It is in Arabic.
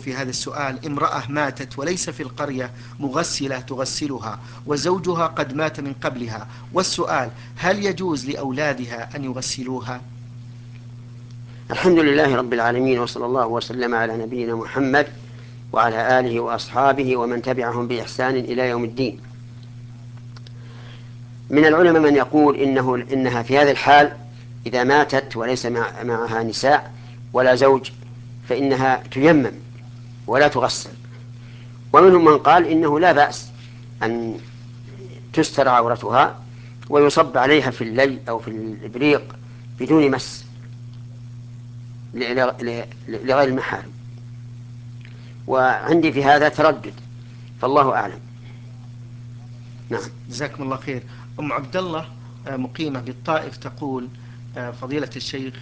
في هذا السؤال: امرأة ماتت وليس في القرية مغسلة تغسلها وزوجها قد مات من قبلها، والسؤال: هل يجوز لأولادها أن يغسلوها؟ الحمد لله رب العالمين، وصلى الله وسلم على نبينا محمد وعلى آله وأصحابه ومن تبعهم بإحسان إلى يوم الدين. من العلماء من يقول إنها في هذه الحال إذا ماتت وليس معها نساء ولا زوج فإنها تيمم ولا تغسل. ومنهم من قال إنه لا بأس أن تستر عورتها ويصب عليها في اللي أو في الإبريق بدون مس لغير المحارم. وعندي في هذا تردد، فالله أعلم. نعم. جزاكم الله خير. أم عبد الله مقيمة بالطائف تقول: فضيلة الشيخ،